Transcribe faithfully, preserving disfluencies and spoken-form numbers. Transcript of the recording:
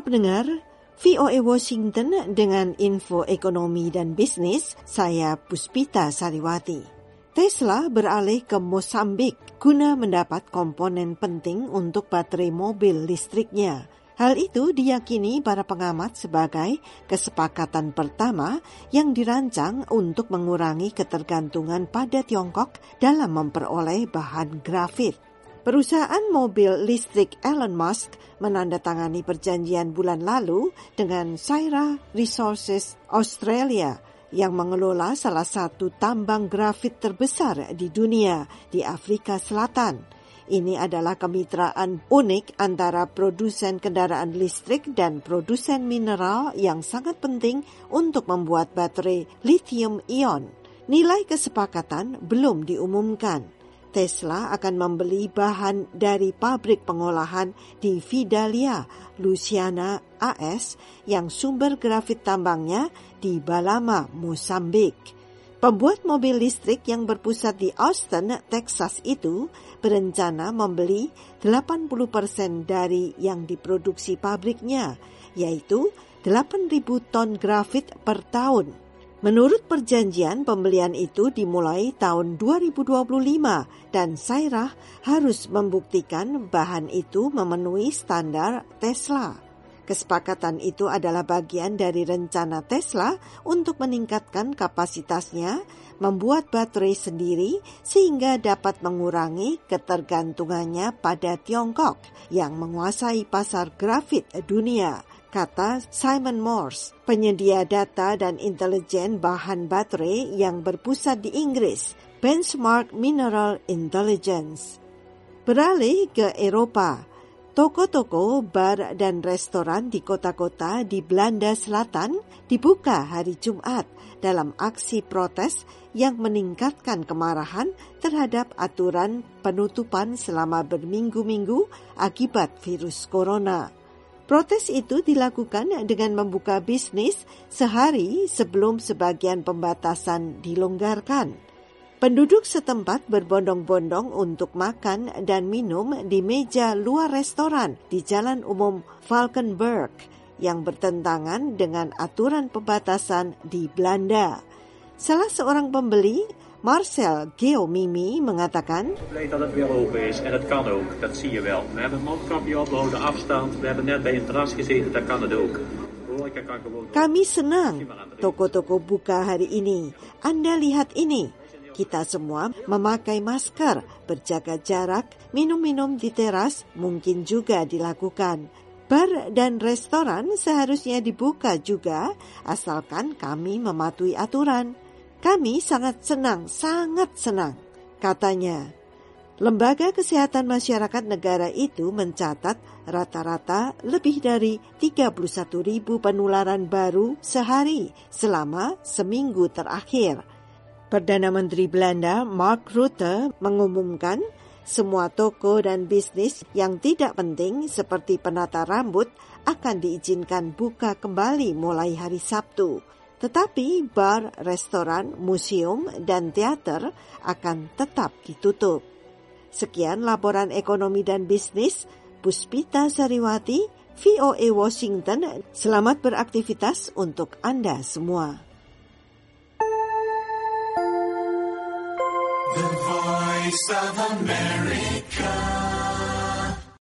pendengar, V O A Washington dengan info ekonomi dan bisnis, saya Puspita Sariwati. Tesla beralih ke Mosambik guna mendapat komponen penting untuk baterai mobil listriknya. Hal itu diyakini para pengamat sebagai kesepakatan pertama yang dirancang untuk mengurangi ketergantungan pada Tiongkok dalam memperoleh bahan grafit. Perusahaan mobil listrik Elon Musk menandatangani perjanjian bulan lalu dengan Syrah Resources Australia yang mengelola salah satu tambang grafit terbesar di dunia di Afrika Selatan. Ini adalah kemitraan unik antara produsen kendaraan listrik dan produsen mineral yang sangat penting untuk membuat baterai lithium-ion. Nilai kesepakatan belum diumumkan. Tesla akan membeli bahan dari pabrik pengolahan di Vidalia, Louisiana, A S, yang sumber grafit tambangnya di Balama, Mosambik. Pembuat mobil listrik yang berpusat di Austin, Texas itu berencana membeli delapan puluh persen dari yang diproduksi pabriknya, yaitu delapan ribu ton grafit per tahun. Menurut perjanjian, pembelian itu dimulai tahun dua ribu dua puluh lima dan Syrah harus membuktikan bahan itu memenuhi standar Tesla. Kesepakatan itu adalah bagian dari rencana Tesla untuk meningkatkan kapasitasnya, membuat baterai sendiri sehingga dapat mengurangi ketergantungannya pada Tiongkok yang menguasai pasar grafit dunia, kata Simon Morse, penyedia data dan intelijen bahan baterai yang berpusat di Inggris, Benchmark Mineral Intelligence. Beralih ke Eropa, toko-toko, bar, dan restoran di kota-kota di Belanda Selatan dibuka hari Jumat dalam aksi protes yang meningkatkan kemarahan terhadap aturan penutupan selama berminggu-minggu akibat virus corona. Protes itu dilakukan dengan membuka bisnis sehari sebelum sebagian pembatasan dilonggarkan. Penduduk setempat berbondong-bondong untuk makan dan minum di meja luar restoran di Jalan Umum Valkenburg yang bertentangan dengan aturan pembatasan di Belanda. Salah seorang pembeli, Marcel Geomimi, mengatakan, Blij dat het weer open is en het kan ook, dat zie je wel. We hebben een mondkapje op, we houden afstand, we hebben net bij een terras gezeten, dat kan het ook. Kami senang toko-toko buka hari ini. Anda lihat ini. Kita semua memakai masker, berjaga jarak, minum-minum di teras mungkin juga dilakukan. Bar dan restoran seharusnya dibuka juga, asalkan kami mematuhi aturan. Kami sangat senang, sangat senang, katanya. Lembaga Kesehatan Masyarakat negara itu mencatat rata-rata lebih dari tiga puluh satu ribu penularan baru sehari selama seminggu terakhir. Perdana Menteri Belanda Mark Rutte mengumumkan semua toko dan bisnis yang tidak penting seperti penata rambut akan diizinkan buka kembali mulai hari Sabtu. Tetapi bar, restoran, museum, dan teater akan tetap ditutup. Sekian laporan ekonomi dan bisnis, Puspita Sariwati, V O A Washington. Selamat beraktivitas untuk Anda semua. The Voice of America.